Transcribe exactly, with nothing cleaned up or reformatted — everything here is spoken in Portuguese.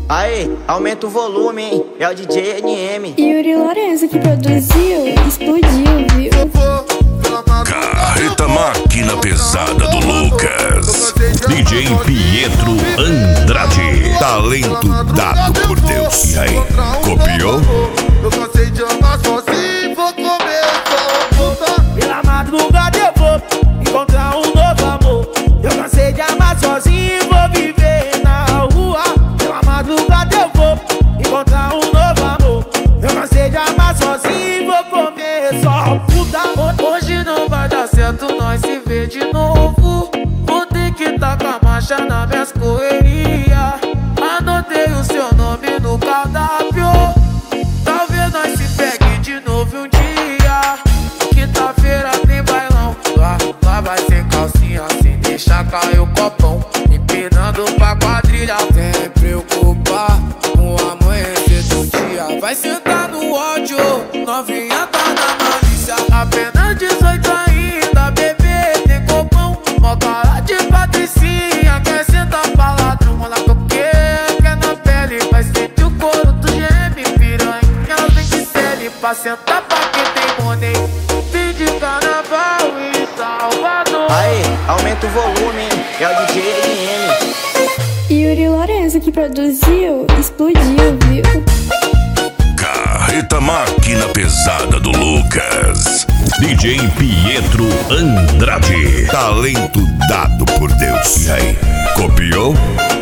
Aí, aumenta o volume, hein? É o D J N M. Yuri Lourenço que produziu, explodiu, viu? Carreta Máquina Pesada do Lucas. D J Pietro Andrade. Talento dado por Deus. E aí, copiou? Eu cansei de andar sozinho, vou comer só. Pela madrugada eu vou encontrar um novo amor. Eu cansei de amar sozinho, vou viver na rua. Pela madrugada eu vou encontrar um novo amor. Eu cansei de amar sozinho, vou comer só puta. Hoje não vai dar certo, nós se vê de novo. Vou ter que tacar marcha nas minhas correrias. Anotei o seu nome no cardápio. Talvez nós se pegue de novo um dia. Quinta-feira tem bailão. Lá, lá vai ser calcinha sem deixar cair o copão. Empinando pra quadrilha sem preocupar com o amanhecer do dia. Vai sentar no ódio, novinha tá na malícia. Apenas dezoito ainda, bebê tem copão. Mó cara de patricinha, quer sentar pra ladrão. Ela coqueira, quer na pele. Vai sentir o couro do geme, piranha vem de tele. Pra sentar pra quem tem money. Fim de carnaval em Salvador. Aí, aumenta o volume, hein? É o D J N M. Yuri Lourenço que produziu, explodiu, viu? Carreta Máquina Pesada do Lucas. D J Pietro Andrade. Talento dado por Deus. E aí, copiou?